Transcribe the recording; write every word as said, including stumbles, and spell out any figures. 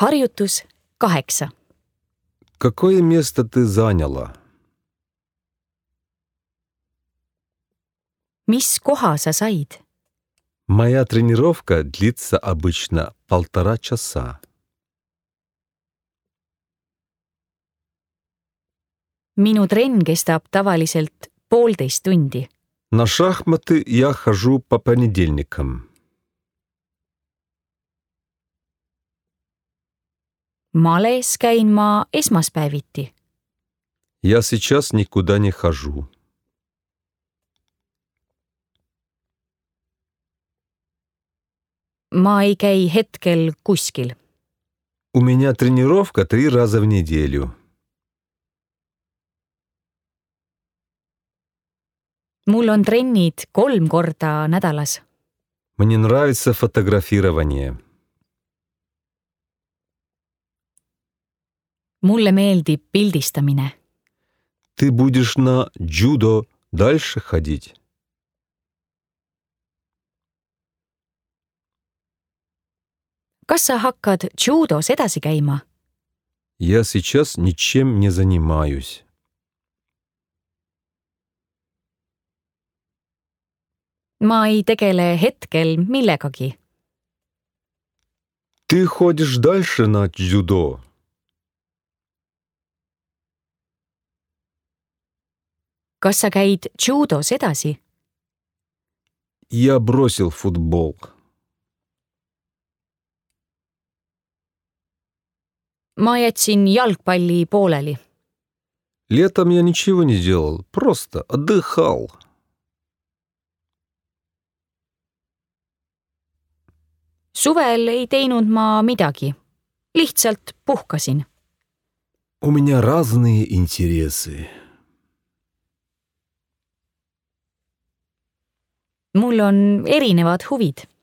Harjutus kaheksa. Какое место ты заняла? Mis koha sa said? Моя тренировка длится обычно полтора часа. Minu trenn kestab tavaliselt poolteist tundi. На шахматы я хожу по понедельникам. Males käin ma esmaspäeviti. Я сейчас никуда не хожу. Ma ei käi hetkel kuskil. У меня тренировка три раза в неделю. Mul on trennid kolm korda nädalas. Мне нравится фотографирование. Mulle meeldib pildistamine. Ты будешь на дзюдо дальше ходить? Kas sa hakkad judos edasi käima? Я сейчас ничем не занимаюсь. Ma ei tegele hetkel millegagi. Ты ходишь дальше на дзюдо? Kas sa käid judos edasi? Я бросил футбол. Ma jätsin jalgpalli pooleli. Летом я ничего не делал, просто отдыхал. Suvel ei teinud ma midagi. Lihtsalt puhkasin. У меня разные интересы. Mul on erinevad huvid.